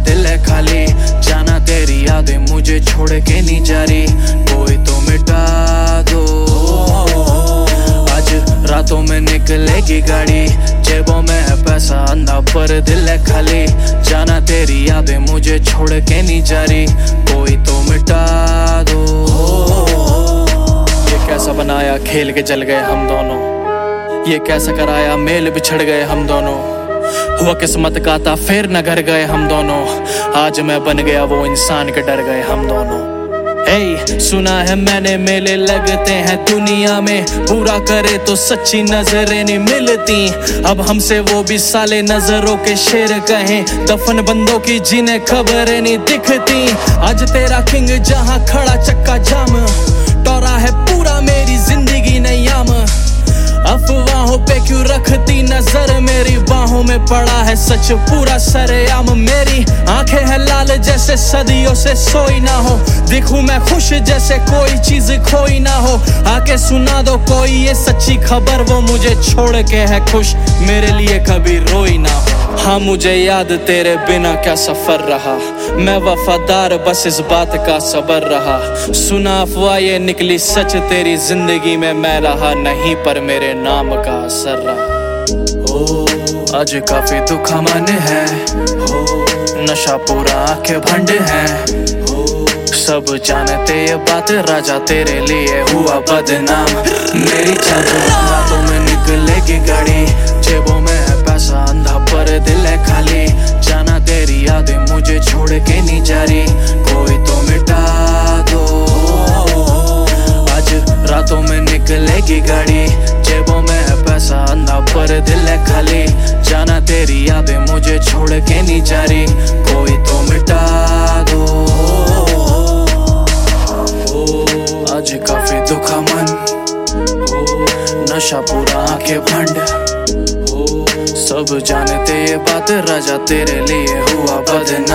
दिल है खाली, जाना तेरी यादें मुझे छोड़ के नहीं जा रही, कोई तो मिटा दो। आज रातों में निकलेगी गाड़ी, जेबों में है पैसा अंधा पर दिल है खाली, जाना तेरी यादें मुझे छोड़ के नहीं जा रही, कोई तो मिटा दो। ये कैसा बनाया खेल के जल गए हम दोनों, ये कैसा कराया मेल बिछड़ गए हम दोनों, हुआ किस्मत का था फिर न घर गए हम दोनों, आज मैं बन गया वो इंसान के डर गए हम दोनों। Hey, सुना है मैंने मेले लगते हैं दुनिया में, पूरा करे तो सच्ची नजरें नहीं मिलती, अब हमसे वो भी साले नजरों के शेर कहें, दफन बंदों की जिन्हें खबरें नहीं दिखती। आज तेरा किंग जहां खड़ा चक्का जाम, टोरा है पूरा मेरी जिंदगी नयाम, अफवाहों पे क्यों रखती नजर, मेरी बाहों में पड़ा है सच पूरा सरेआम, मेरी आंखें हैं लाल जैसे सदियों से सोई ना हो, दिखूं मैं खुश जैसे कोई चीज खोई ना हो, आके सुना दो कोई ये सच्ची खबर, वो मुझे छोड़ के है खुश मेरे लिए कभी रोई ना हो। हाँ मुझे याद तेरे बिना क्या सफर रहा, मैं वफादार बस इस बात का सबर रहा, सुना अफवाह ये निकली सच तेरी जिंदगी में मैं रहा नहीं, पर मेरे नाम का असर रहा। आज काफी दुख मन है, नशा पूरा आंखें भंड है, सब जानते ये बात राजा तेरे लिए हुआ बदनाम, मेरी रातों में निकलेगी गाड़ी, जेबों में है पैसा अंधा पर दिल है खाली, जाना तेरी यादें मुझे छोड़ के नहीं जा रही, कोई तो मिटा दो। आज रातों में निकलेगी गाड़ी, जेबों में है पैसा अंधा पर दिल है खाली, जाना तेरी यादें मुझे छोड़ के नहीं जा रही, कोई तो मिटा दो। आज काफी दुखा मन, नशा पूरा आंखें भंड, सब जानते ये बात राजा तेरे लिए हुआ बदनाम।